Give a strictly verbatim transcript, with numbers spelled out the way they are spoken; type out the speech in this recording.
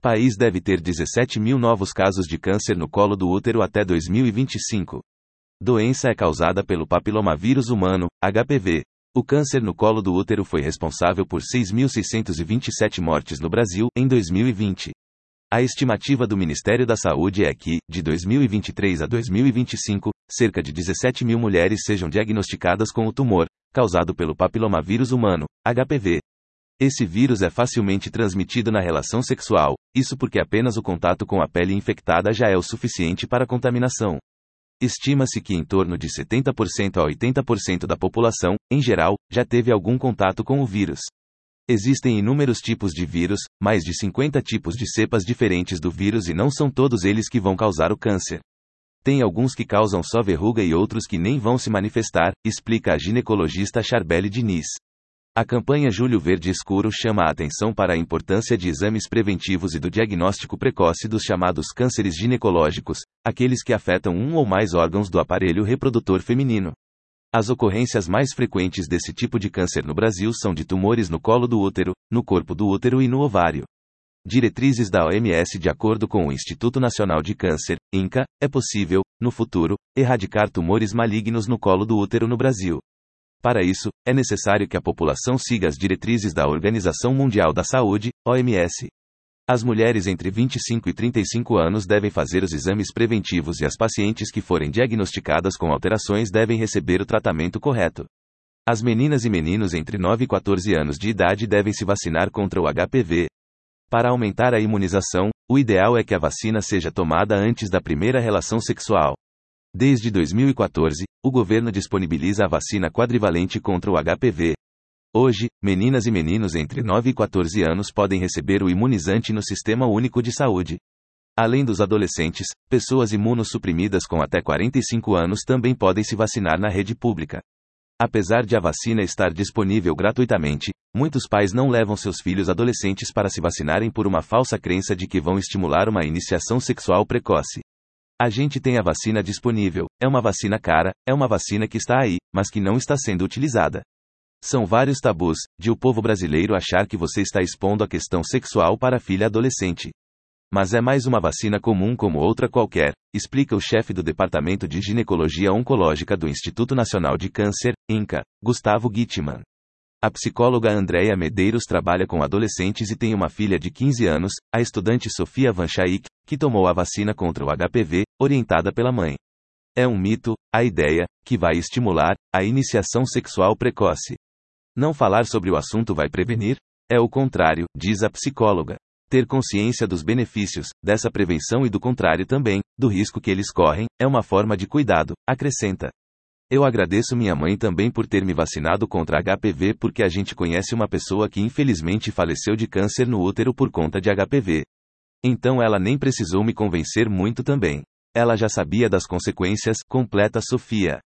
País deve ter dezessete mil novos casos de câncer no colo do útero até dois mil e vinte e cinco. Doença é causada pelo papilomavírus humano, H P V. O câncer no colo do útero foi responsável por seis mil seiscentas e vinte e sete mortes no Brasil em dois mil e vinte. A estimativa do Ministério da Saúde é que, de dois mil e vinte e três a dois mil e vinte e cinco, cerca de dezessete mil mulheres sejam diagnosticadas com o tumor, causado pelo papilomavírus humano, H P V. Esse vírus é facilmente transmitido na relação sexual, isso porque apenas o contato com a pele infectada já é o suficiente para a contaminação. Estima-se que em torno de setenta por cento a oitenta por cento da população, em geral, já teve algum contato com o vírus. Existem inúmeros tipos de vírus, mais de cinquenta tipos de cepas diferentes do vírus e não são todos eles que vão causar o câncer. Tem alguns que causam só verruga e outros que nem vão se manifestar, explica a ginecologista Charbele Diniz. A campanha Julho Verde Escuro chama a atenção para a importância de exames preventivos e do diagnóstico precoce dos chamados cânceres ginecológicos, aqueles que afetam um ou mais órgãos do aparelho reprodutor feminino. As ocorrências mais frequentes desse tipo de câncer no Brasil são de tumores no colo do útero, no corpo do útero e no ovário. Diretrizes da O M S. De acordo com o Instituto Nacional de Câncer, INCA, é possível, no futuro, erradicar tumores malignos no colo do útero no Brasil. Para isso, é necessário que a população siga as diretrizes da Organização Mundial da Saúde, O M S. As mulheres entre vinte e cinco e trinta e cinco anos devem fazer os exames preventivos e as pacientes que forem diagnosticadas com alterações devem receber o tratamento correto. As meninas e meninos entre nove e quatorze anos de idade devem se vacinar contra o H P V. Para aumentar a imunização, o ideal é que a vacina seja tomada antes da primeira relação sexual. Desde dois mil e quatorze, o governo disponibiliza a vacina quadrivalente contra o H P V. Hoje, meninas e meninos entre nove e quatorze anos podem receber o imunizante no Sistema Único de Saúde. Além dos adolescentes, pessoas imunossuprimidas com até quarenta e cinco anos também podem se vacinar na rede pública. Apesar de a vacina estar disponível gratuitamente, muitos pais não levam seus filhos adolescentes para se vacinarem por uma falsa crença de que vão estimular uma iniciação sexual precoce. A gente tem a vacina disponível, é uma vacina cara, é uma vacina que está aí, mas que não está sendo utilizada. São vários tabus, de o povo brasileiro achar que você está expondo a questão sexual para a filha adolescente. Mas é mais uma vacina comum como outra qualquer, explica o chefe do Departamento de Ginecologia Oncológica do Instituto Nacional de Câncer, INCA, Gustavo Gittmann. A psicóloga Andréia Medeiros trabalha com adolescentes e tem uma filha de quinze anos, a estudante Sofia Van Schaik, que tomou a vacina contra o H P V, orientada pela mãe. É um mito, a ideia, que vai estimular a iniciação sexual precoce. Não falar sobre o assunto vai prevenir? É o contrário, diz a psicóloga. Ter consciência dos benefícios dessa prevenção e do contrário também, do risco que eles correm, é uma forma de cuidado, acrescenta. Eu agradeço minha mãe também por ter me vacinado contra H P V porque a gente conhece uma pessoa que infelizmente faleceu de câncer no útero por conta de H P V. Então ela nem precisou me convencer muito também. Ela já sabia das consequências, completa Sofia.